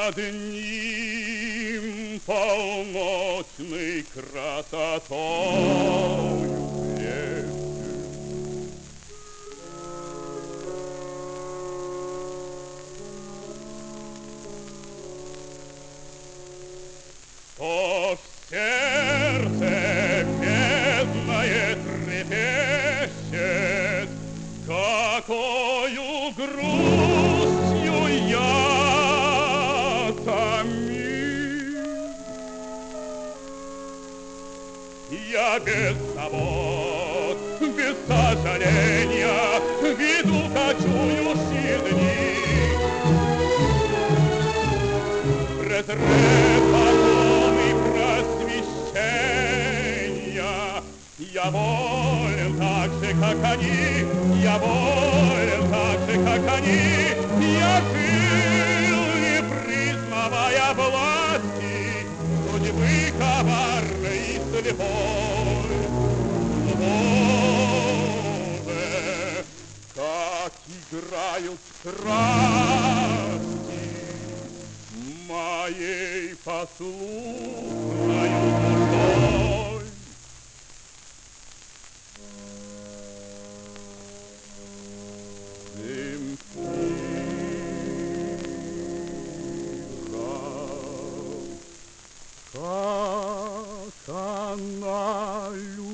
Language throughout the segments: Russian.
над ним полночной красотою блещет. Что в сердце бедное трепещет, какою грустью я томим. Я без забот, без сожаления веду кочующие дни. Разрыв потом и просвещения. Я волен так же, как они, я волен так же, как они. Я жил, не признавая власти судьбы коварной и слепой. Боже, как играют страсти моей послушною душой. Как она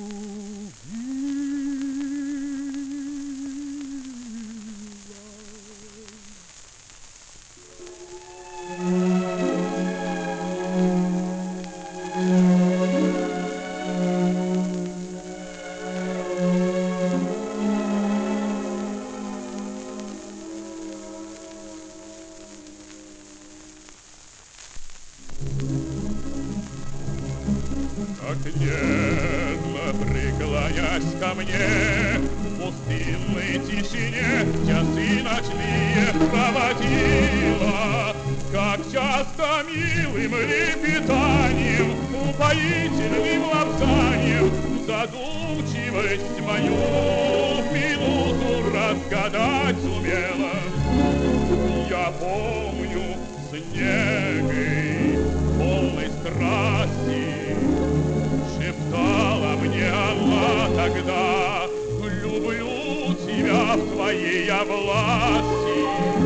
как нежно преклонясь ко мне, в пустынной тишине часы ночные проводила, как часто милым лепетанием, упоительным лапзанием задумчивость мою в минуту разгадать сумела. Я помню с негой полной страсти шептала мне она тогда: люблю тебя в твоей я власти,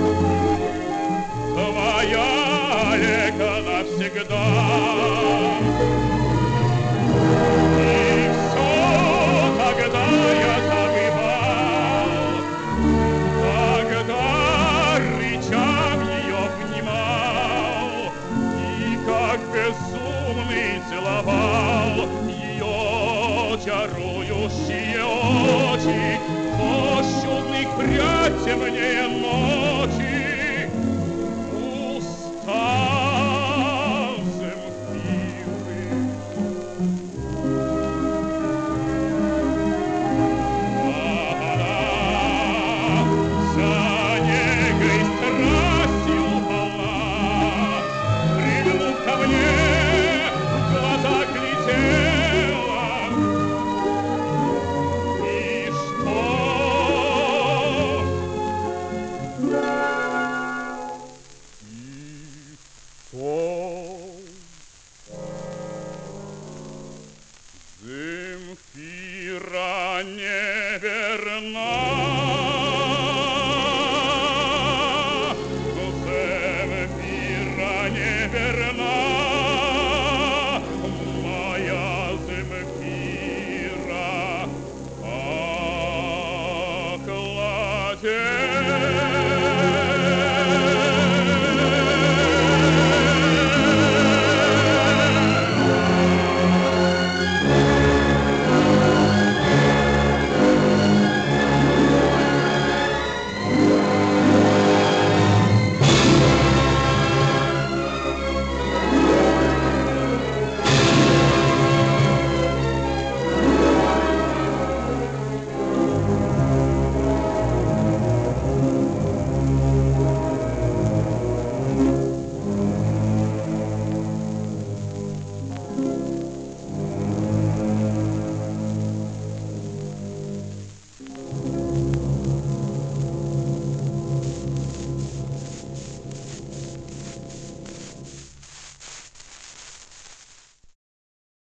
твоя лека навсегда. И все тогда я забывал, тогда речам ее внимал, и как безумный целовал ее чарующие очи, пощудный прядь темнее ночи, уста земфиры. За негой страстью полна, прильнув ко мне, в глаза глядела. И что? И то